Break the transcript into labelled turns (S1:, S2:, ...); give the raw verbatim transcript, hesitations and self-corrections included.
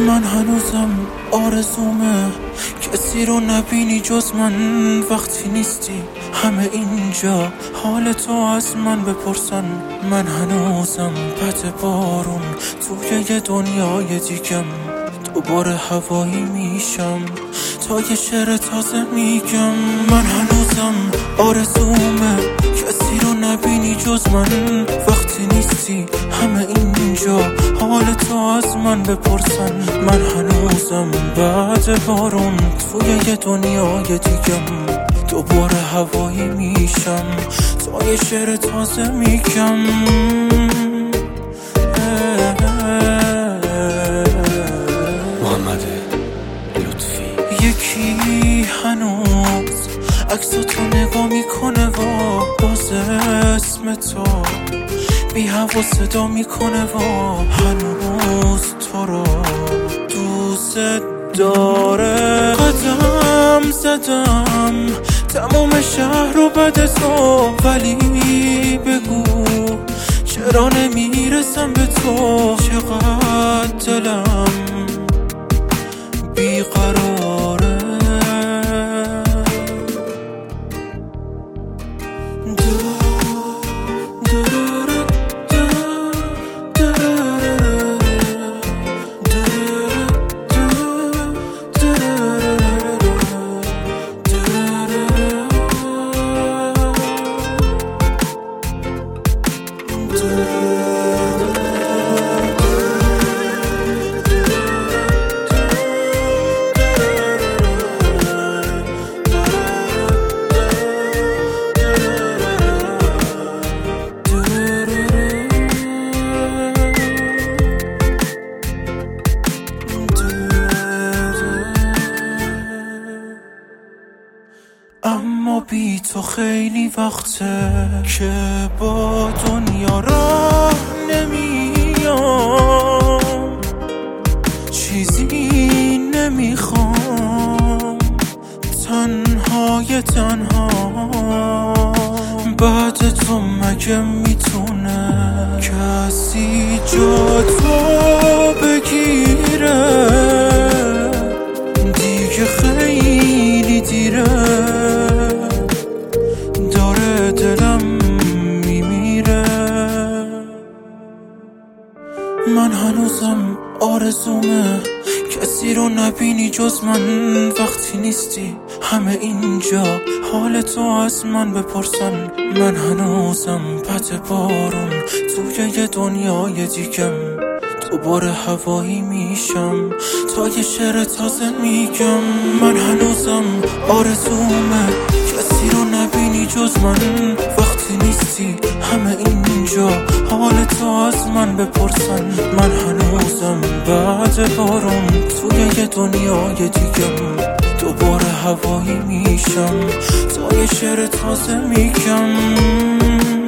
S1: من هنوزم آرزومه کسی رو نبینی جز من وقتی نیستی. همه اینجا حال تو از من بپرسن. من هنوزم پت بارون توی یه دنیای دیگم. دوباره هوایی میشم تا یه شعر تازه میگم. من هنوزم آرزومه کسی رو نبینی جز من وقتی نیستی. همه اینجا حال تو از من بپرسن. من هنوزم بعد بارون توی یه دنیای دیگم. دوباره هوایی میشم تا یه شعر تازه میگم.
S2: محمد لطفی.
S1: یکی هنوز عکساتو نگاه میکنه و باز اسم تو بی هوا صدا میکنه و هنوز تو رو دوست داره. قدم زدم تمام شهر رو بده تو، ولی بگو چرا نمیرسم به تو. چقدر دلم بیقراره. اما بی تو خیلی وقته که با دنیا راه نمیام. چیزی نمیخوام تنهای تنها. بعد تو مگه میتونه کسی جا تو بگیره؟ دیگه خیلی دیره، داره دلم میمیره. من هنوزم آرزومه کسی رو نبینی جز من وقتی نیستی. همه اینجا حال تو از من بپرسن. من هنوزم پت بارون توی یه دنیای دیگم. دوباره هوایی میشم تا یه شعر تازه میگم. من هنوزم آرزومه کسی رو نبینی جز من وقتی نیستی. همه اینجا حال تو از من بپرسن. من هنوزم بعد بارون توی یه دنیای دیگم. دوباره هوایی میشم تا یه شعر تازه میگم.